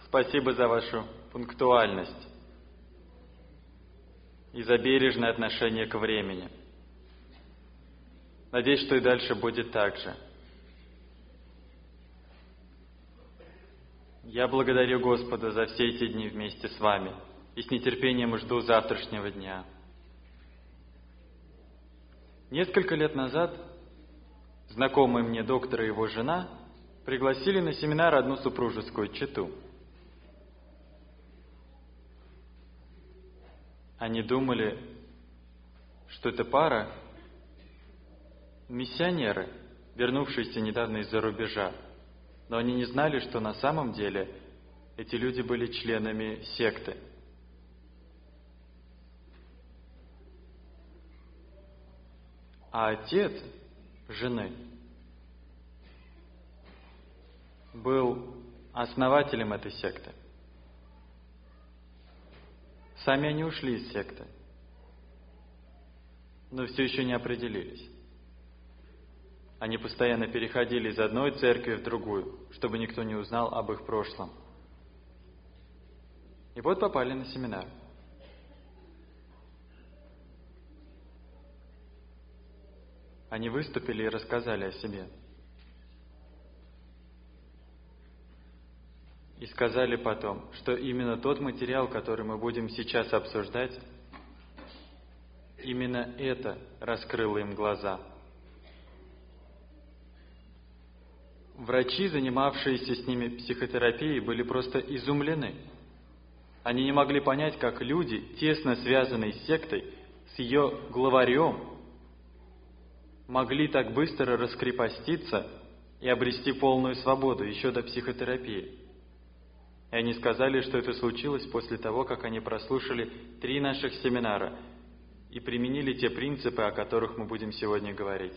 Спасибо за вашу пунктуальность и за бережное отношение к времени. Надеюсь, что и дальше будет так же. Я благодарю Господа за все эти дни вместе с вами и с нетерпением жду завтрашнего дня. Несколько лет назад знакомые мне доктор и его жена пригласили на семинар одну супружескую чету. Они думали, что это пара миссионеры, вернувшиеся недавно из-за рубежа. Но они не знали, что на самом деле эти люди были членами секты. А отец жены был основателем этой секты. Сами они ушли из секты, но все еще не определились. Они постоянно переходили из одной церкви в другую, чтобы никто не узнал об их прошлом. И вот попали на семинар. Они выступили и рассказали о себе. И сказали потом, что именно тот материал, который мы будем сейчас обсуждать, именно это раскрыло им глаза. Врачи, занимавшиеся с ними психотерапией, были просто изумлены. Они не могли понять, как люди, тесно связанные с сектой, с ее главарем, могли так быстро раскрепоститься и обрести полную свободу еще до психотерапии. И они сказали, что это случилось после того, как они прослушали 3 наших семинара и применили те принципы, о которых мы будем сегодня говорить.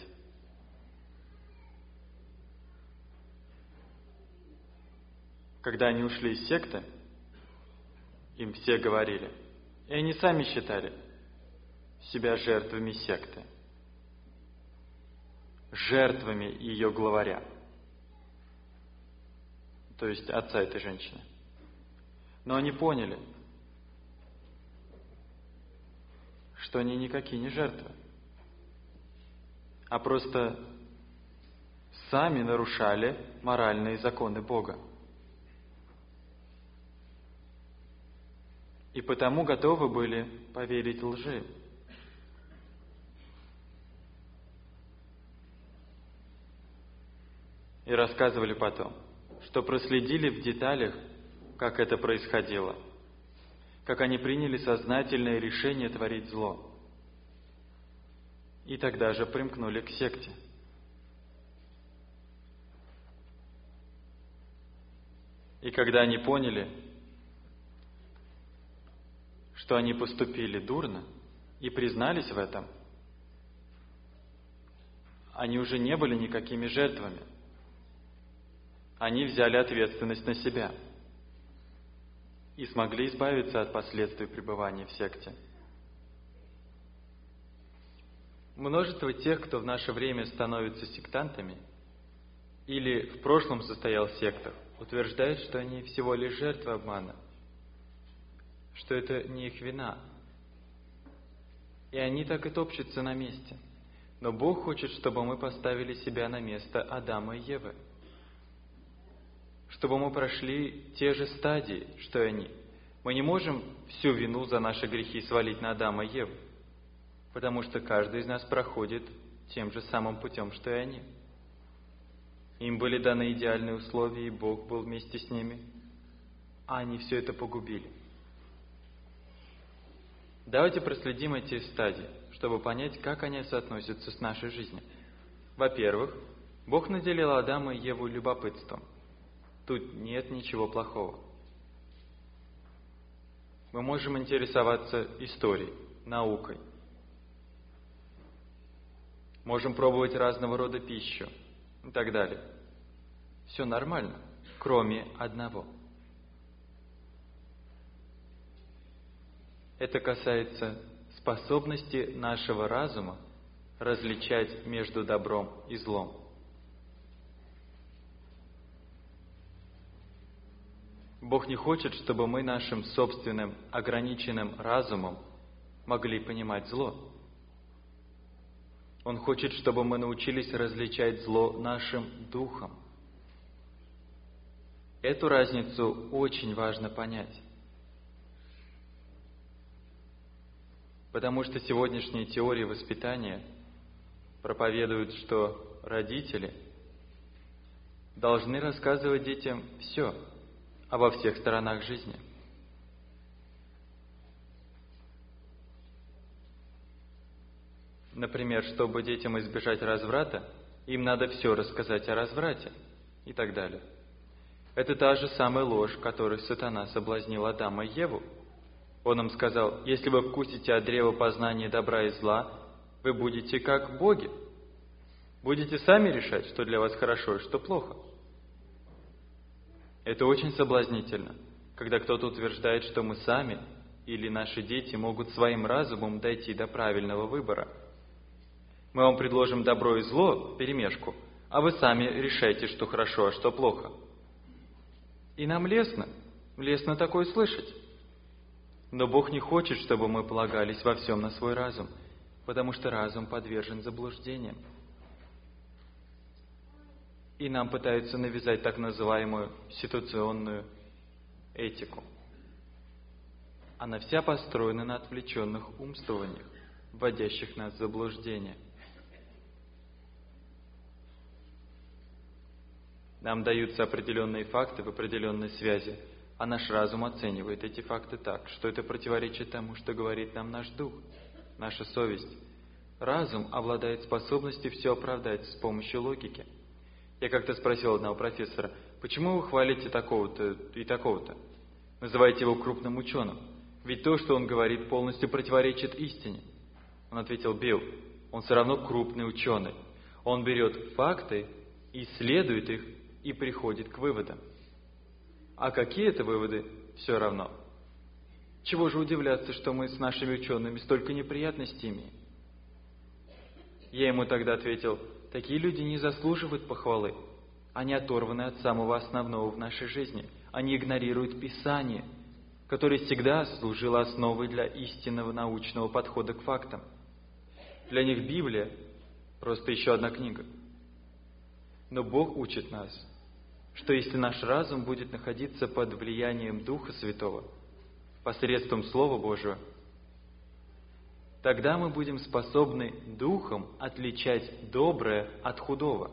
Когда они ушли из секты, им все говорили, и они сами считали себя жертвами секты, жертвами ее главаря, то есть отца этой женщины. Но они поняли, что они никакие не жертвы, а просто сами нарушали моральные законы Бога. И потому готовы были поверить лжи. И рассказывали потом, что проследили в деталях, как это происходило, как они приняли сознательное решение творить зло. И тогда же примкнули к секте. И когда они поняли, что они поступили дурно и признались в этом, они уже не были никакими жертвами. Они взяли ответственность на себя и смогли избавиться от последствий пребывания в секте. Множество тех, кто в наше время становится сектантами или в прошлом состоял в сектах, утверждают, что они всего лишь жертвы обмана, что это не их вина. И они так и топчутся на месте. Но Бог хочет, чтобы мы поставили себя на место Адама и Евы. Чтобы мы прошли те же стадии, что и они. Мы не можем всю вину за наши грехи свалить на Адама и Еву, потому что каждый из нас проходит тем же самым путем, что и они. Им были даны идеальные условия, и Бог был вместе с ними, а они все это погубили. Давайте проследим эти стадии, чтобы понять, как они соотносятся с нашей жизнью. Во-первых, Бог наделил Адама и Еву любопытством. Тут нет ничего плохого. Мы можем интересоваться историей, наукой. Можем пробовать разного рода пищу и так далее. Все нормально, кроме одного. Это касается способности нашего разума различать между добром и злом. Бог не хочет, чтобы мы нашим собственным ограниченным разумом могли понимать зло. Он хочет, чтобы мы научились различать зло нашим духом. Эту разницу очень важно понять. Потому что сегодняшние теории воспитания проповедуют, что родители должны рассказывать детям все обо всех сторонах жизни. Например, чтобы детям избежать разврата, им надо все рассказать о разврате и так далее. Это та же самая ложь, которой сатана соблазнил Адама и Еву. Он им сказал: если вы вкусите от древа познания добра и зла, вы будете как боги. Будете сами решать, что для вас хорошо и что плохо. Это очень соблазнительно, когда кто-то утверждает, что мы сами или наши дети могут своим разумом дойти до правильного выбора. Мы вам предложим добро и зло вперемешку, а вы сами решайте, что хорошо, а что плохо. И нам лестно такое слышать. Но Бог не хочет, чтобы мы полагались во всем на свой разум, потому что разум подвержен заблуждениям. И нам пытаются навязать так называемую ситуационную этику. Она вся построена на отвлеченных умствованиях, вводящих нас в заблуждение. Нам даются определенные факты в определенной связи, а наш разум оценивает эти факты так, что это противоречит тому, что говорит нам наш дух, наша совесть. Разум обладает способностью все оправдать с помощью логики. Я как-то спросил одного профессора: почему вы хвалите такого-то и такого-то? Называете его крупным ученым. Ведь то, что он говорит, полностью противоречит истине. Он ответил: Билл, он все равно крупный ученый. Он берет факты, исследует их и приходит к выводам. А какие это выводы, все равно. Чего же удивляться, что мы с нашими учеными столько неприятностей имеем? Я ему тогда ответил: такие люди не заслуживают похвалы. Они оторваны от самого основного в нашей жизни. Они игнорируют Писание, которое всегда служило основой для истинного научного подхода к фактам. Для них Библия – просто еще одна книга. Но Бог учит нас, что если наш разум будет находиться под влиянием Духа Святого, посредством Слова Божьего, тогда мы будем способны Духом отличать доброе от худого.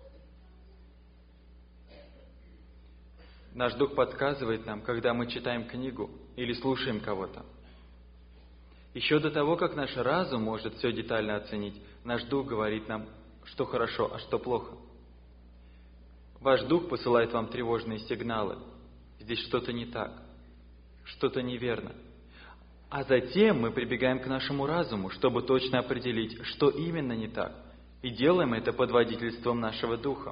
Наш Дух подсказывает нам, когда мы читаем книгу или слушаем кого-то. Еще до того, как наш разум может все детально оценить, наш Дух говорит нам, что хорошо, а что плохо. Ваш Дух посылает вам тревожные сигналы. Здесь что-то не так, что-то неверно. А затем мы прибегаем к нашему разуму, чтобы точно определить, что именно не так. И делаем это под водительством нашего Духа.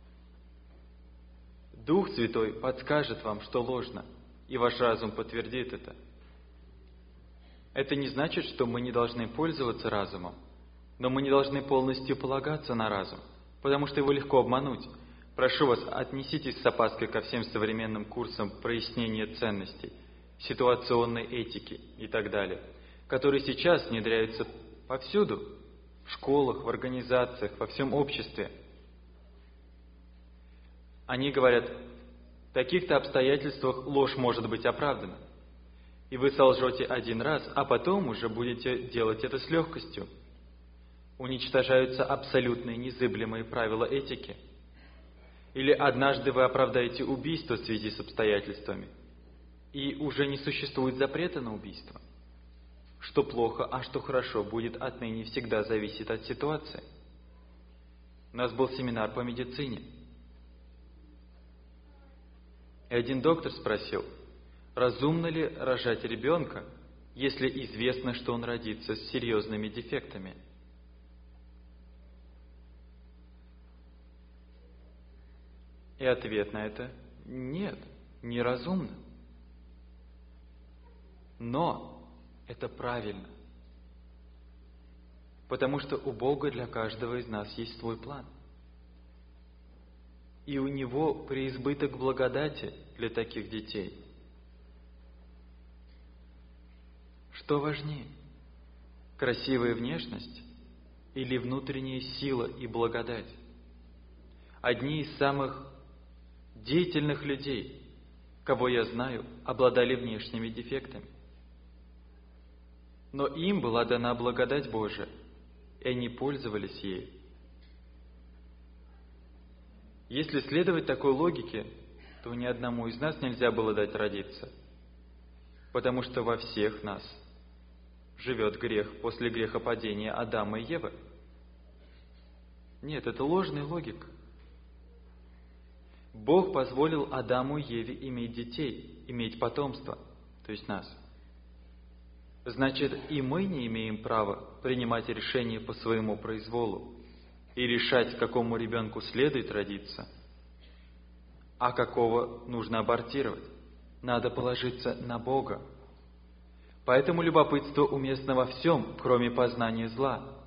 Дух Святой подскажет вам, что ложно, и ваш разум подтвердит это. Это не значит, что мы не должны пользоваться разумом, но мы не должны полностью полагаться на разум, потому что его легко обмануть. Прошу вас, отнеситесь с опаской ко всем современным курсам прояснения ценностей, ситуационной этики и так далее, которые сейчас внедряются повсюду, в школах, в организациях, во всем обществе. Они говорят: в таких-то обстоятельствах ложь может быть оправдана. И вы солжете один раз, а потом уже будете делать это с легкостью. Уничтожаются абсолютные незыблемые правила этики. Или однажды вы оправдаете убийство в связи с обстоятельствами, и уже не существует запрета на убийство. Что плохо, а что хорошо, будет отныне всегда зависеть от ситуации. У нас был семинар по медицине. И один доктор спросил: разумно ли рожать ребенка, если известно, что он родится с серьезными дефектами? И ответ на это – нет, неразумно. Но это правильно. Потому что у Бога для каждого из нас есть свой план. и у Него преизбыток благодати для таких детей. Что важнее, красивая внешность или внутренняя сила и благодать? Одни из самых деятельных людей, кого я знаю, обладали внешними дефектами. Но им была дана благодать Божия, и они пользовались ею. Если следовать такой логике, то ни одному из нас нельзя было дать родиться, потому что во всех нас живет грех после грехопадения Адама и Евы. Нет, это ложная логика. Бог позволил Адаму и Еве иметь детей, иметь потомство, то есть нас. Значит, и мы не имеем права принимать решения по своему произволу и решать, какому ребенку следует родиться, а какого нужно абортировать. Надо положиться на Бога. Поэтому любопытство уместно во всем, кроме познания зла.